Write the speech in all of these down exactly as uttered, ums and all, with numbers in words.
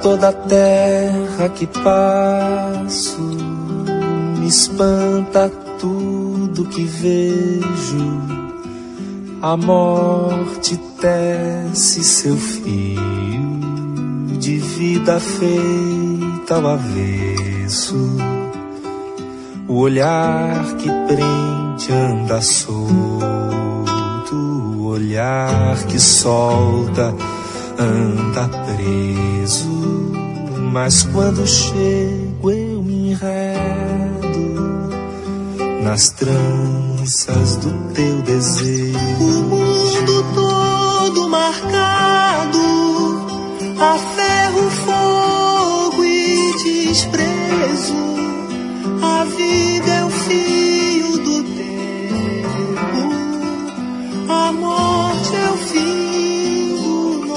toda a terra que passo, me espanta tudo que vejo. A morte tece seu fio de vida feita ao avesso. O olhar que prende anda solto, o olhar que solta anda preso. Mas quando chego eu me enredo nas tranças do teu desejo. O mundo todo marcado a ferro, fogo e desprezo. A vida é o fio do tempo, a morte é o fim do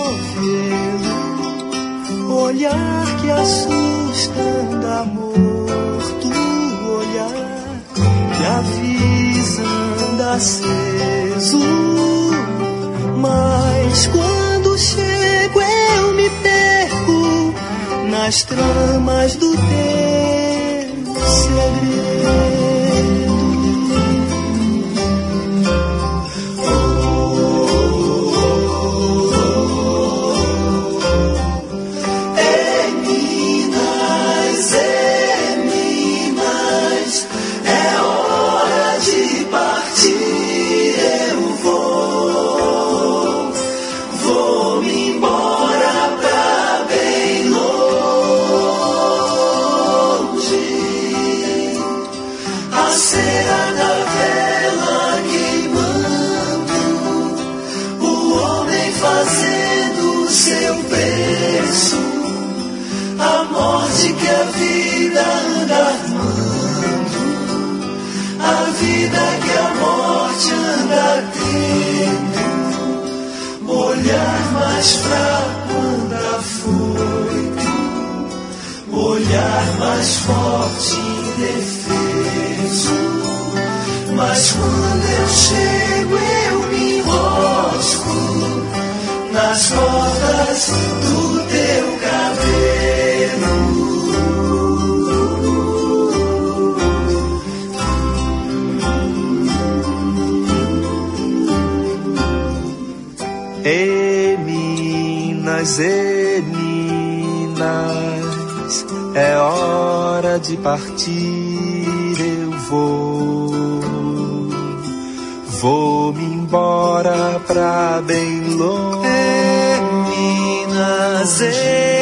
novelo. Olhar que assusta anda morto, olhar que avisa anda aceso. Mas quando chego eu me perco nas tramas do teu segredo. Que a vida anda armando, a vida que a morte anda tendo. Olhar mais fraco anda afoito, olhar mais forte indefeso. Mas quando eu chego eu me enrosco nas cordas do teu cabelo. Ei, Minas, ei, Minas, é hora de partir, eu vou. Vou-me embora pra bem longe. Ei, Minas, ei,